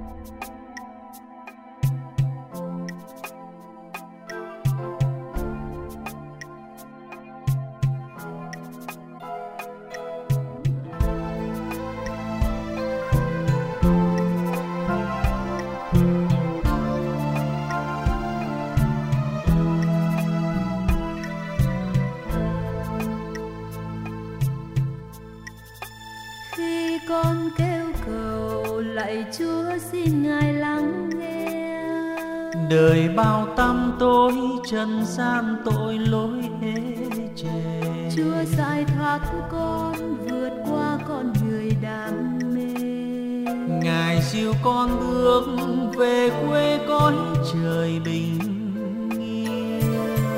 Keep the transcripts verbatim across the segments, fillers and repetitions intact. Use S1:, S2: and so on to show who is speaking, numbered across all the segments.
S1: Con kêu cầu lạy Chúa xin Ngài lắng nghe.
S2: Đời bao tăm tối, trần gian tội lỗi ê chề.
S1: Chúa giải thoát con vượt qua con người đam mê.
S2: Ngài dìu con bước về quê cõi trời bình yên.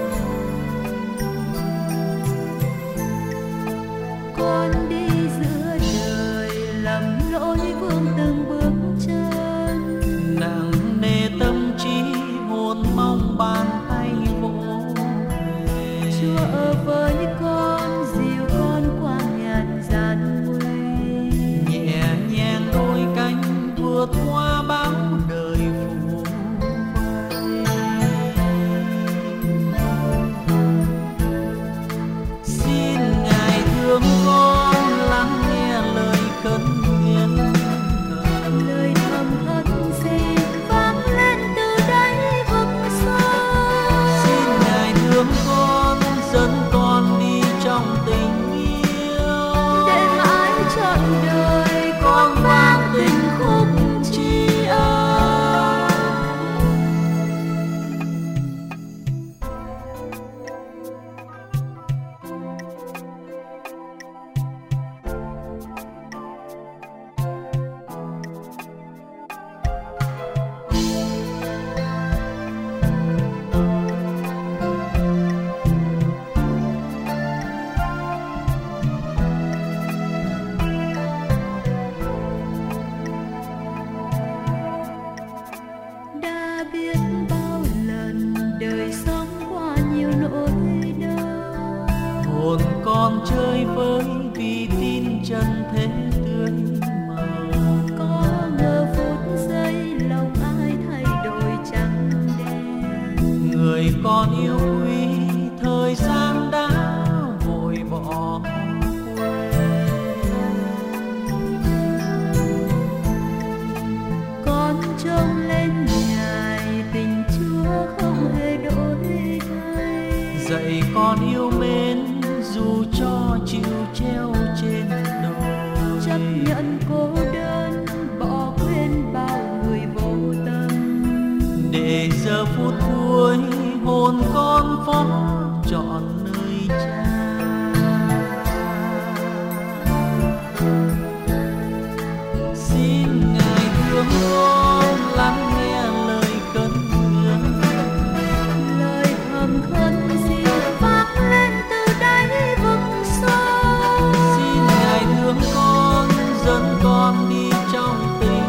S1: Con đi giữa đời lầm lỗi vương từng bước chân,
S2: nặng nề tâm trí hồn mong bàn tay vỗ về.
S1: Chúa ở với con dìu con qua ngàn gian nguy,
S2: nhẹ nhàng đôi cánh vượt qua bão đời phủ vây. Xin Ngài thương con lắng nghe lời khấn nguyện cầu.
S1: lời thầm thất xin vang lên từ đáy vực sâu.
S2: Xin Ngài thương con dẫn con đi trong tình yêu,
S1: Để mãi trọn đời con vang tình khúc tri ân. Đã biết bao lần đời sống qua nhiều nỗi đau,
S2: hồn con chơi với vì tin chân thế tươi màu.
S1: có ngờ phút giây lòng ai thay đổi trắng đen.
S2: Người con yêu quý thời gian đã vội bỏ
S1: Con trông lên Ngài tình Chúa không hề đổi thay.
S2: dạy con yêu mến dù cho chịu treo trên đồi.
S1: Chấp nhận cô đơn bỏ quên bao người vô tâm.
S2: Để giờ phút cuối hồn con phó trọn nơi Cha. Xin Ngài thương con lắng nghe lời khấn nguyện.
S1: Lời thầm khấn xin vang lên từ đáy vực sâu.
S2: Xin Ngài thương con dẫn con đi trong tình